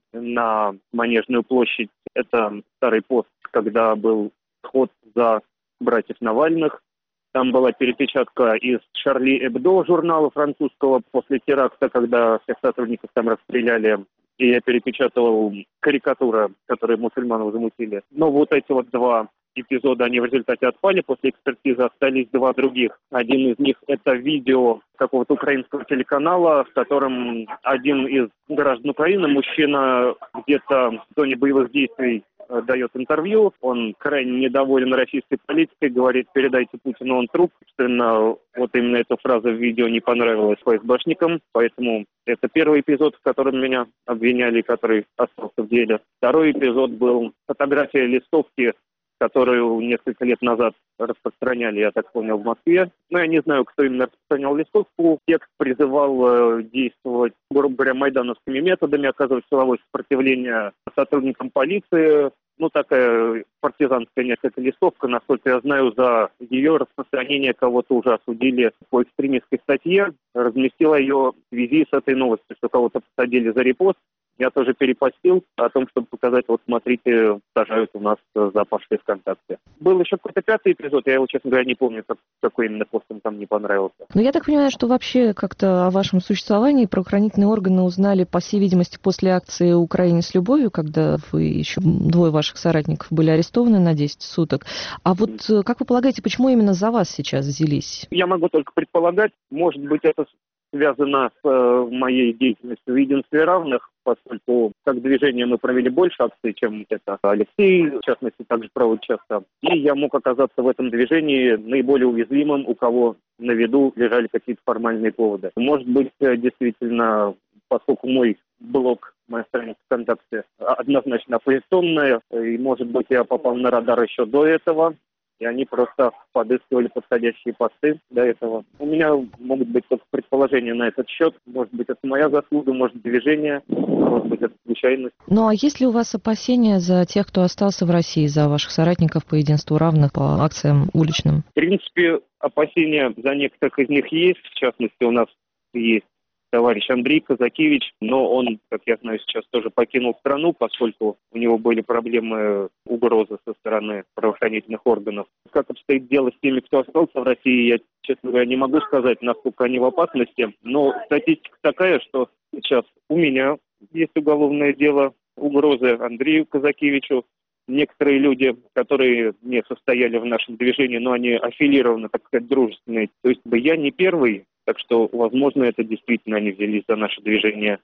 на Манежную площадь. Это старый пост, когда был сход за братьев Навальных. Там была перепечатка из «Шарли Эбдо» журнала французского после теракта, когда всех сотрудников там расстреляли. И я перепечатывал карикатуры, которые мусульманов замутили. Но вот эти вот два эпизода, они в результате отпали, после экспертизы остались два других. Один из них — это видео какого-то украинского телеканала, в котором один из граждан Украины, мужчина, где-то в зоне боевых действий дает интервью. Он крайне недоволен российской политикой, говорит: передайте Путину, он труп. Собственно, вот именно эта фраза в видео не понравилась эф эс бэшникам, поэтому это первый эпизод, в котором меня обвиняли, который остался в деле. Второй эпизод был фотография листовки, которую несколько лет назад распространяли, я так понял, в Москве. Но я не знаю, кто именно распространял листовку. Текст призывал э, действовать, грубо говоря, майдановскими методами, оказывать силовое сопротивление сотрудникам полиции. Ну, такая партизанская несколько листовка, насколько я знаю, за ее распространение кого-то уже осудили по экстремистской статье. Разместила ее в связи с этой новостью, что кого-то посадили за репост. Я тоже перепостил о том, чтобы показать: вот смотрите, сажают у нас за пошли ВКонтакте. Был еще какой-то пятый эпизод, я его, честно говоря, не помню, как, какой именно пост он там не понравился. Но я так понимаю, что вообще как-то о вашем существовании правоохранительные органы узнали, по всей видимости, после акции «Украине с любовью», когда вы еще двое ваших соратников были арестованы на десять суток. А вот как вы полагаете, почему именно за вас сейчас взялись? Я могу только предполагать, может быть, это связано с э, моей деятельностью в единстве равных, поскольку как движение мы провели больше акций, чем это. Алексей, в частности, также проводит часто. И я мог оказаться в этом движении наиболее уязвимым, у кого на виду лежали какие-то формальные поводы. Может быть, действительно, поскольку мой блог, моя страница ВКонтакте однозначно оппозиционная, и, может быть, я попал на радар еще до этого, и они просто подыскивали подходящие посты до этого. У меня могут быть только предположения на этот счет. Может быть, это моя заслуга, может, движение, может быть, это случайность. Ну, а есть ли у вас опасения за тех, кто остался в России, за ваших соратников по единству равных, по акциям уличным? В принципе, опасения за некоторых из них есть. В частности, у нас есть товарищ Андрей Казакевич, но он, как я знаю, сейчас тоже покинул страну, поскольку у него были проблемы, угрозы со стороны правоохранительных органов. Как обстоит дело с теми, кто остался в России, я, честно говоря, не могу сказать, насколько они в опасности, но статистика такая, что сейчас у меня есть уголовное дело, угрозы Андрею Казакевичу. Некоторые люди, которые не состояли в нашем движении, но они аффилированы, так сказать, дружественные. То есть я не первый, так что, возможно, это действительно они взялись за наше движение.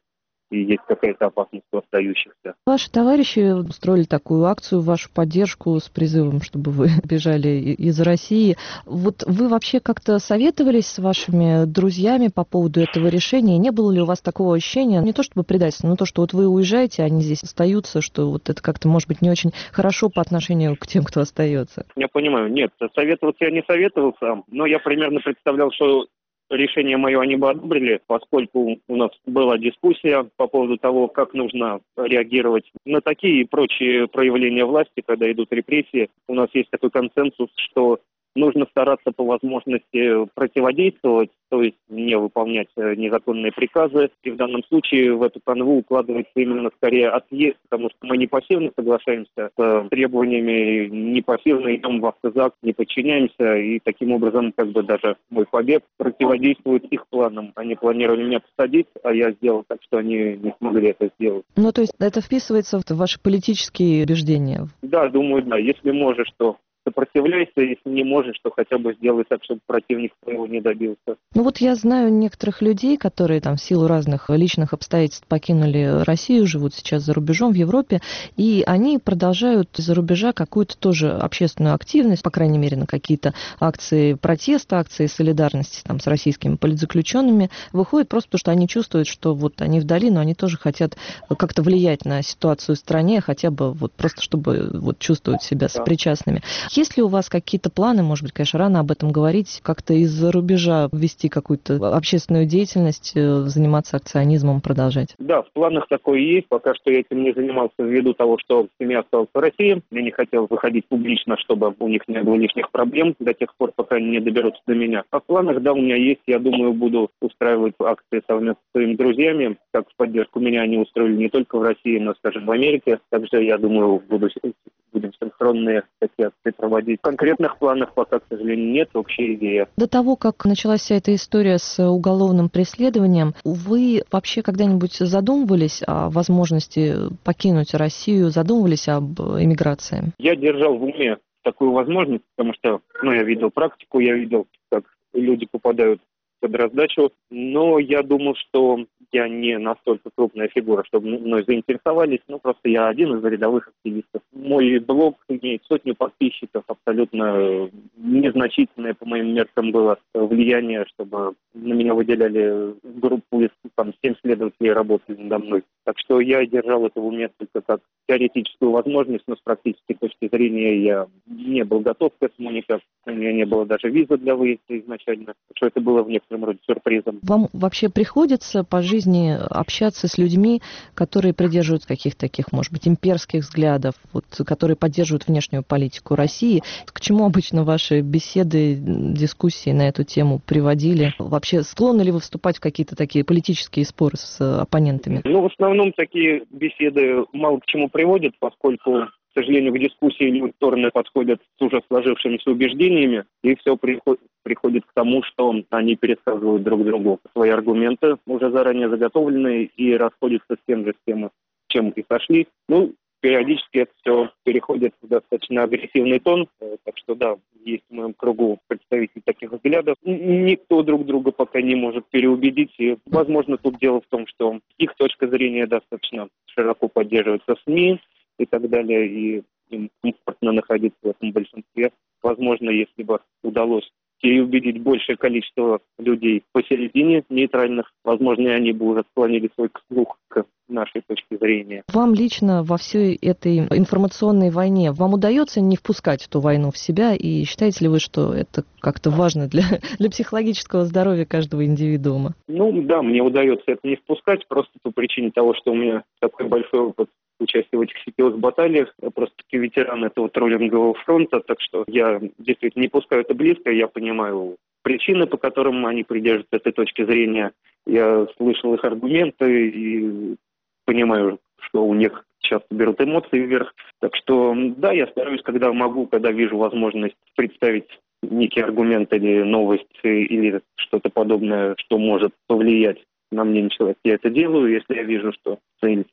и есть какая-то опасность у остающихся. Ваши товарищи устроили такую акцию в вашу поддержку с призывом, чтобы вы бежали из России. Вот вы вообще как-то советовались с вашими друзьями по поводу этого решения? Не было ли у вас такого ощущения, не то чтобы предательство, но то, что вот вы уезжаете, они здесь остаются, что вот это как-то, может быть, не очень хорошо по отношению к тем, кто остается? Я понимаю, нет, советоваться я не советовался, но я примерно представлял, что решение мое они бы одобрили, поскольку у нас была дискуссия по поводу того, как нужно реагировать на такие и прочие проявления власти, когда идут репрессии. У нас есть такой консенсус, что нужно стараться по возможности противодействовать, то есть не выполнять незаконные приказы. И в данном случае в эту канву укладывается именно скорее отъезд, потому что мы не пассивно соглашаемся с требованиями, не пассивно идем в автозак, не подчиняемся. И таким образом как бы даже мой побег противодействует их планам. Они планировали меня посадить, а я сделал так, что они не смогли это сделать. Ну, то есть это вписывается в ваши политические убеждения? Да, думаю, да. Если можешь, то сопротивляйся, если не можешь, то хотя бы сделай так, чтобы противник своего не добился. Ну вот я знаю некоторых людей, которые там в силу разных личных обстоятельств покинули Россию, живут сейчас за рубежом в Европе, и они продолжают из-за рубежа какую-то тоже общественную активность, по крайней мере, на какие-то акции протеста, акции солидарности там, с российскими политзаключенными, выходят просто потому, что они чувствуют, что вот они вдали, но они тоже хотят как-то влиять на ситуацию в стране, хотя бы вот просто чтобы вот чувствовать себя Да. сопричастными. Есть ли у вас какие-то планы, может быть, конечно, рано об этом говорить, как-то из-за рубежа вести какую-то общественную деятельность, заниматься акционизмом, продолжать? Да, в планах такое есть. Пока что я этим не занимался ввиду того, что семья осталась в России. Я не хотел выходить публично, чтобы у них не было лишних проблем до тех пор, пока они не доберутся до меня. А в планах, да, у меня есть. Я думаю, буду устраивать акции совместно с своими друзьями. Как в поддержку меня они устроили не только в России, но, скажем, в Америке. Также, я думаю, буду будем синхронные такие акции проводить. Конкретных планов пока, к сожалению, нет, общая идея. До того, как началась вся эта история с уголовным преследованием, вы вообще когда-нибудь задумывались о возможности покинуть Россию, задумывались об эмиграции? Я держал в уме такую возможность, потому что, ну, я видел практику, я видел, как люди попадают под раздачу, но я думал, что я не настолько крупная фигура, чтобы мной заинтересовались, ну, просто я один из рядовых активистов. Мой блог имеет сотню подписчиков, абсолютно незначительное по моим меркам было влияние, чтобы на меня выделяли группу из там, семь следователей работали надо мной. Так что я держал это в уме только как теоретическую возможность, но с практической точки зрения я не был готов к этому никак. У меня не было даже визы для выезда изначально, так что это было в некотором роде сюрпризом. Вам вообще приходится по жизни общаться с людьми, которые придерживаются каких-то таких, может быть, имперских взглядов, вот, которые поддерживают внешнюю политику России? К чему обычно ваши беседы, дискуссии на эту тему приводили? Вообще, склонны ли вы вступать в какие-то такие политические споры с оппонентами? Ну, в основном такие беседы мало к чему приводят, поскольку, к сожалению, к дискуссии люди стороны подходят с уже сложившимися убеждениями, и все приходит, приходит к тому, что они пересказывают друг другу свои аргументы, уже заранее заготовленные, и расходятся с тем же, с тем, чем и сошли. Ну, периодически это все переходит в достаточно агрессивный тон, так что да, есть в моем кругу представители таких взглядов. Никто друг друга пока не может переубедить, и, возможно, тут дело в том, что их точка зрения достаточно широко поддерживается в СМИ и так далее, и им комфортно находиться в этом большинстве. Возможно, если бы удалось переубедить большее количество людей посередине нейтральных, возможно, и они бы уже склонили свой слух к нашей точки зрения. Вам лично во всей этой информационной войне, вам удается не впускать эту войну в себя, и считаете ли вы, что это как-то важно для, для психологического здоровья каждого индивидуума? Ну да, мне удается это не впускать, просто по причине того, что у меня такой большой опыт участия в этих сетевых баталиях. Я просто-таки ветеран этого троллингового фронта, так что я действительно не пускаю это близко, я понимаю причины, по которым они придерживаются этой точки зрения. Я слышал их аргументы и понимаю, что у них часто берут эмоции вверх. Так что, да, я стараюсь, когда могу, когда вижу возможность представить некий аргумент или новость, или что-то подобное, что может повлиять на мнение человека. Я это делаю, если я вижу, что цель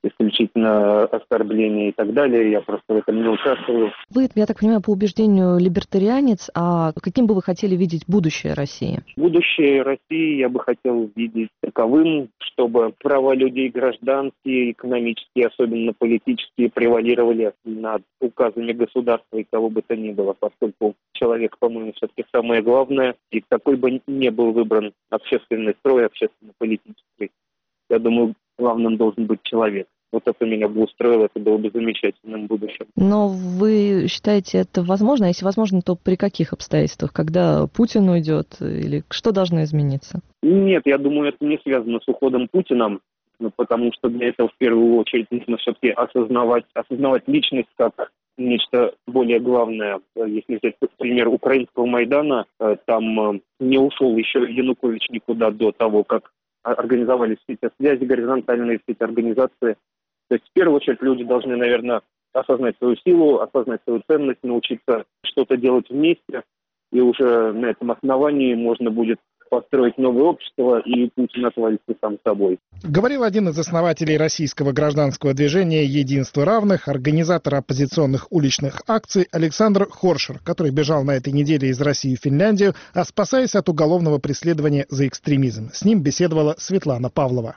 исключительно оскорбления и так далее. Я просто в этом не участвую. Вы, я так понимаю, по убеждению либертарианец, а каким бы вы хотели видеть будущее России? Будущее России я бы хотел видеть таковым, чтобы права людей гражданские, экономические, особенно политические, превалировали над указами государства и кого бы то ни было, поскольку человек, по-моему, все-таки самое главное, и какой бы ни был выбран общественный строй, общественно-политический, я думаю, главным должен быть человек. Вот это меня бы устроило, это было бы замечательным будущим. Но вы считаете это возможно? А если возможно, то при каких обстоятельствах? Когда Путин уйдет? Или что должно измениться? Нет, я думаю, это не связано с уходом Путина, потому что для этого в первую очередь нужно все-таки осознавать, осознавать личность как нечто более главное. Если взять пример украинского Майдана, там не ушел еще Янукович никуда до того, как организовались все эти связи, горизонтальные все эти организации. То есть в первую очередь люди должны, наверное, осознать свою силу, осознать свою ценность, научиться что-то делать вместе, и уже на этом основании можно будет построить новое общество, и Путин отвалится сам собой. Говорил один из основателей российского гражданского движения «Единство равных», организатор оппозиционных уличных акций Александр Хоршер, который бежал на этой неделе из России в Финляндию, а спасаясь от уголовного преследования за экстремизм. С ним беседовала Светлана Павлова.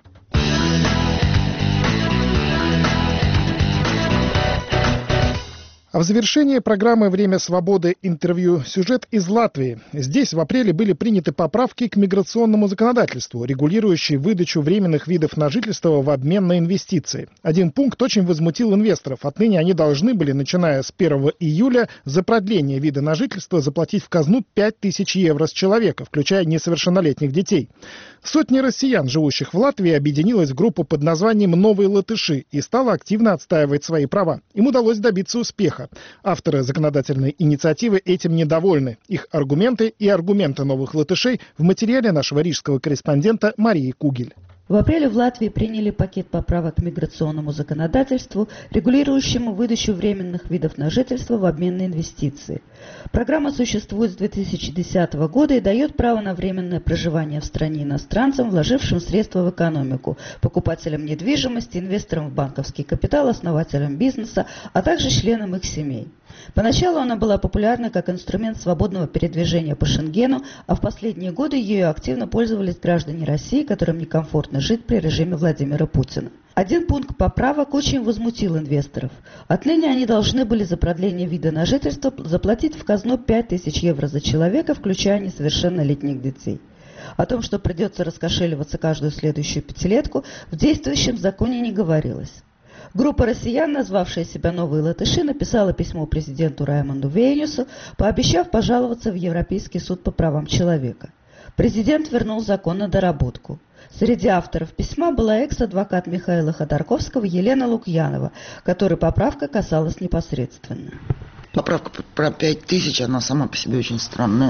А в завершении программы «Время свободы» интервью сюжет из Латвии. Здесь в апреле были приняты поправки к миграционному законодательству, регулирующие выдачу временных видов на жительство в обмен на инвестиции. Один пункт очень возмутил инвесторов. Отныне они должны были, начиная с первого июля, за продление вида на жительство заплатить в казну пять тысяч евро с человека, включая несовершеннолетних детей. Сотни россиян, живущих в Латвии, объединилась в группу под названием «Новые латыши» и стала активно отстаивать свои права. Им удалось добиться успеха. Авторы законодательной инициативы этим недовольны. Их аргументы и аргументы новых латышей в материале нашего рижского корреспондента Марии Кугель. В апреле в Латвии приняли пакет поправок к миграционному законодательству, регулирующему выдачу временных видов на жительство в обмен на инвестиции. Программа существует с две тысячи десятого года и дает право на временное проживание в стране иностранцам, вложившим средства в экономику, покупателям недвижимости, инвесторам в банковский капитал, основателям бизнеса, а также членам их семей. Поначалу она была популярна как инструмент свободного передвижения по Шенгену, а в последние годы ею активно пользовались граждане России, которым некомфортно жить при режиме Владимира Путина. Один пункт поправок очень возмутил инвесторов. Отныне они должны были за продление вида на жительство заплатить в казну пять тысяч евро за человека, включая несовершеннолетних детей. О том, что придется раскошеливаться каждую следующую пятилетку, в действующем законе не говорилось. Группа россиян, назвавшая себя «Новые латыши», написала письмо президенту Раймонду Вейнюсу, пообещав пожаловаться в Европейский суд по правам человека. Президент вернул закон на доработку. Среди авторов письма была экс-адвокат Михаила Ходорковского Елена Лукьянова, которой поправка касалась непосредственно. Поправка про пять тысяч, она сама по себе очень странная.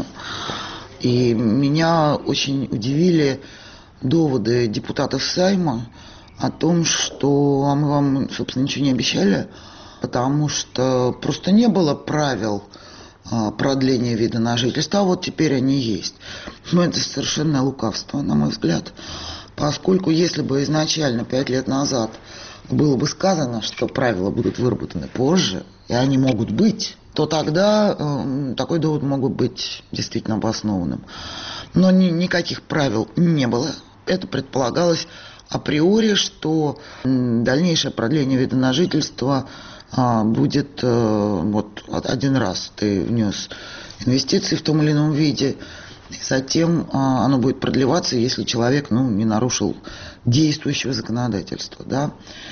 И меня очень удивили доводы депутатов Сайма о том, что а мы вам, собственно, ничего не обещали, потому что просто не было правил а, продления вида на жительство, а вот теперь они есть. Но это совершенное лукавство, на мой взгляд, поскольку если бы изначально, пять лет назад, было бы сказано, что правила будут выработаны позже, и они могут быть, то тогда э, такой довод мог бы быть действительно обоснованным. Но ни, никаких правил не было. Это предполагалось априори, что дальнейшее продление вида на жительство а, будет а, вот один раз ты внес инвестиции в том или ином виде, и затем а, оно будет продлеваться, если человек ну, не нарушил действующего законодательства. Да?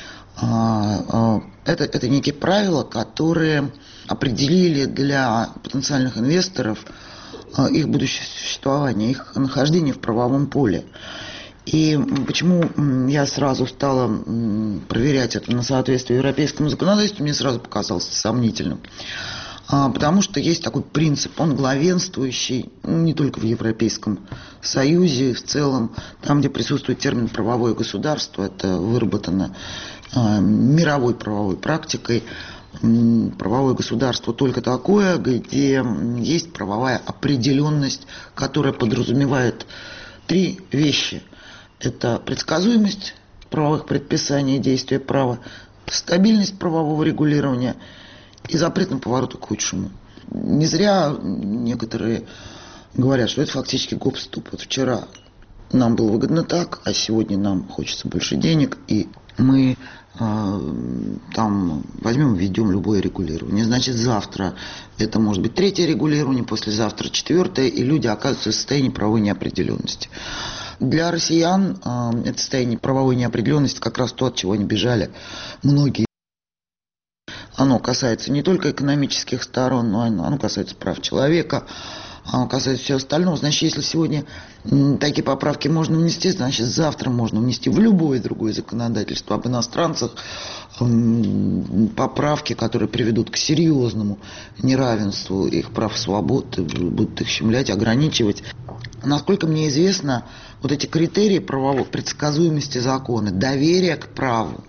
А, а, это, это некие правила, которые определили для потенциальных инвесторов а, их будущее существование, их нахождение в правовом поле. И почему я сразу стала проверять это на соответствие европейскому законодательству, мне сразу показалось сомнительным. Потому что есть такой принцип, он главенствующий не только в Европейском Союзе, в целом, там, где присутствует термин «правовое государство», это выработано мировой правовой практикой. Правовое государство только такое, где есть правовая определенность, которая подразумевает три вещи. Это предсказуемость, правовых предписаний и действия права, стабильность правового регулирования и запрет на повороты к худшему. Не зря некоторые говорят, что это фактически гоп-стоп. Вот вчера нам было выгодно так, а сегодня нам хочется больше денег, и мы э, там возьмем, введем любое регулирование. Значит, завтра это может быть третье регулирование, послезавтра четвертое, и люди оказываются в состоянии правовой неопределенности. Для россиян э, это состояние правовой неопределенности как раз то, от чего они бежали многие. Оно касается не только экономических сторон, но оно касается прав человека, оно касается всего остального. Значит, если сегодня такие поправки можно внести, значит, завтра можно внести в любое другое законодательство об иностранцах поправки, которые приведут к серьезному неравенству их прав и свобод, будут их щемлять, ограничивать. Насколько мне известно, вот эти критерии правовой предсказуемости закона, доверия к праву,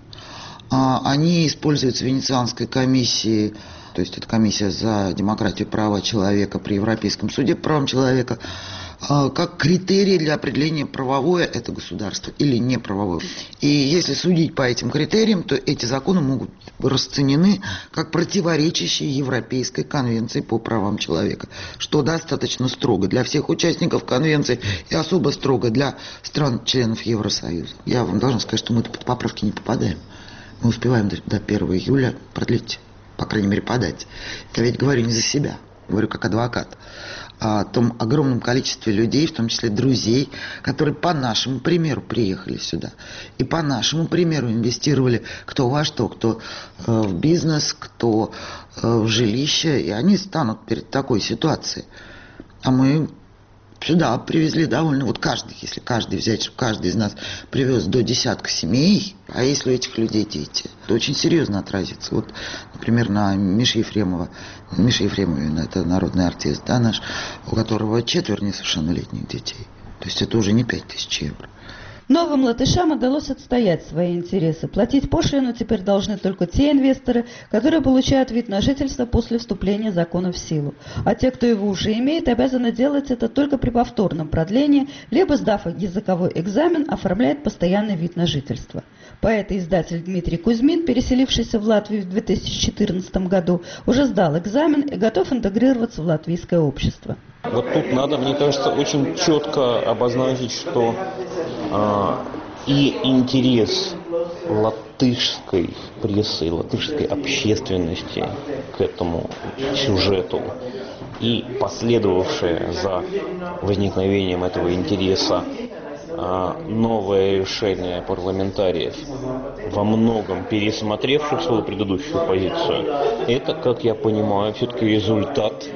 они используются в Венецианской комиссии, то есть это комиссия за демократию и права человека при Европейском суде по правам человека, как критерий для определения, правовое это государство или не правовое. И если судить по этим критериям, то эти законы могут быть расценены как противоречащие Европейской конвенции по правам человека, что достаточно строго для всех участников конвенции и особо строго для стран-членов Евросоюза. Я вам должен сказать, что мы под поправки не попадаем. Мы успеваем до, до первого июля продлить, по крайней мере, подать. Я ведь говорю не за себя, говорю как адвокат. О том огромном количестве людей, в том числе друзей, которые по нашему примеру приехали сюда. И по нашему примеру инвестировали кто во что, кто э, в бизнес, кто э, в жилище. И они станут перед такой ситуацией. А мы сюда привезли довольно, вот каждый, если каждый взять, каждый из нас привез до десятка семей, а если у этих людей дети, это очень серьезно отразится. Вот, например, на Мише Ефремова, Мише Ефремове, это народный артист, да, наш, у которого четверо несовершеннолетних детей. То есть это уже не пять тысяч евро. Новым латышам удалось отстоять свои интересы. Платить пошлину теперь должны только те инвесторы, которые получают вид на жительство после вступления закона в силу. А те, кто его уже имеет, обязаны делать это только при повторном продлении, либо, сдав языковой экзамен, оформляет постоянный вид на жительство. Поэт и издатель Дмитрий Кузьмин, переселившийся в Латвию в две тысячи четырнадцатом году, уже сдал экзамен и готов интегрироваться в латвийское общество. Вот тут надо, мне кажется, очень четко обозначить, что э, и интерес латышской прессы, латышской общественности к этому сюжету и последовавшее за возникновением этого интереса э, новое решение парламентариев, во многом пересмотревших свою предыдущую позицию, это, как я понимаю, все-таки результат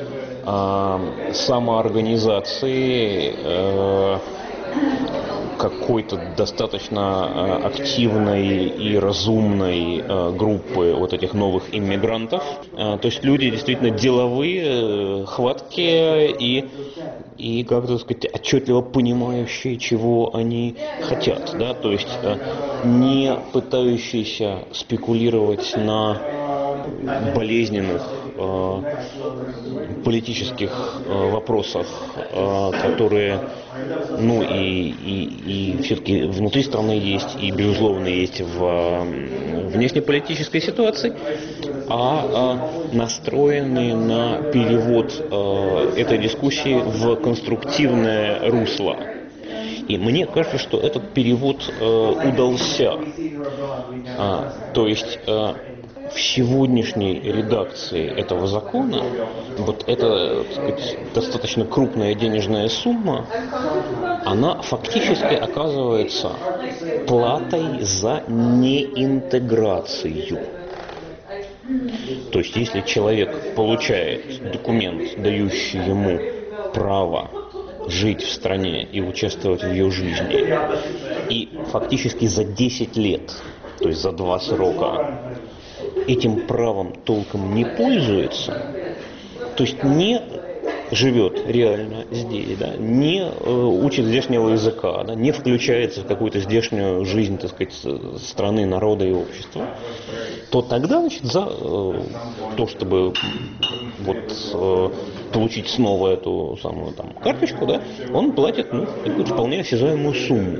самоорганизации э, какой-то достаточно активной и разумной э, группы вот этих новых иммигрантов. Э, то есть люди действительно деловые, хваткие и, и как-то, так сказать, отчетливо понимающие, чего они хотят. Да? То есть э, не пытающиеся спекулировать на болезненных э, политических э, вопросах, э, которые, ну и, и, и все-таки внутри страны есть, и безусловно есть в э, внешнеполитической ситуации, а э, настроены на перевод э, этой дискуссии в конструктивное русло. И мне кажется, что этот перевод э, удался. А, то есть э, в сегодняшней редакции этого закона вот эта, так сказать, достаточно крупная денежная сумма, она фактически оказывается платой за неинтеграцию. То есть если человек получает документ, дающий ему право жить в стране и участвовать в ее жизни, и фактически за десять лет, то есть за два срока, этим правом толком не пользуется, то есть не живет реально здесь, да, не э, учит здешнего языка, да, не включается в какую-то здешнюю жизнь, так сказать, страны, народа и общества, то тогда, значит, за э, то, чтобы вот, э, получить снова эту самую там карточку, да, он платит, ну, какую-то вполне осязаемую сумму.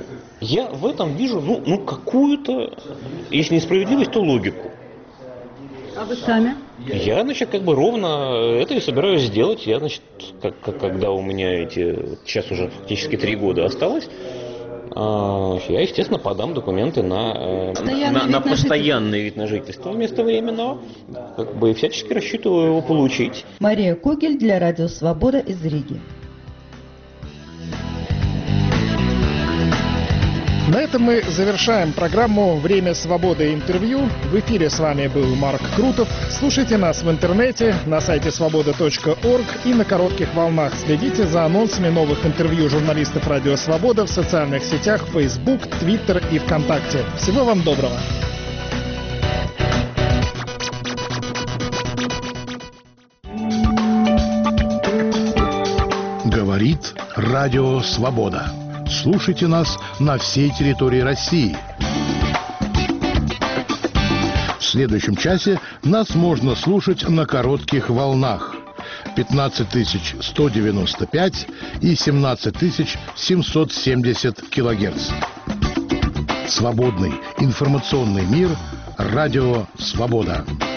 Я в этом вижу, ну, ну какую-то, если не справедливость, то логику. А вы сами? Я, значит, как бы ровно это и собираюсь сделать. Я, значит, как, как, когда у меня эти, сейчас уже фактически три года осталось, я, естественно, подам документы на, на, на постоянный вид на жительство вместо временного. Как бы всячески рассчитываю его получить. Мария Когель для Радио Свобода из Риги. На этом мы завершаем программу «Время свободы. Интервью». В эфире с вами был Марк Крутов. Слушайте нас в интернете, на сайте свобода точка орг и на коротких волнах. Следите за анонсами новых интервью журналистов «Радио Свобода» в социальных сетях Facebook, Twitter и ВКонтакте. Всего вам доброго. Говорит Радио Свобода. Слушайте нас на всей территории России. В следующем часе нас можно слушать на коротких волнах пятнадцать тысяч сто девяносто пять и семнадцать тысяч семьсот семьдесят килогерц. Свободный информационный мир. Радио Свобода.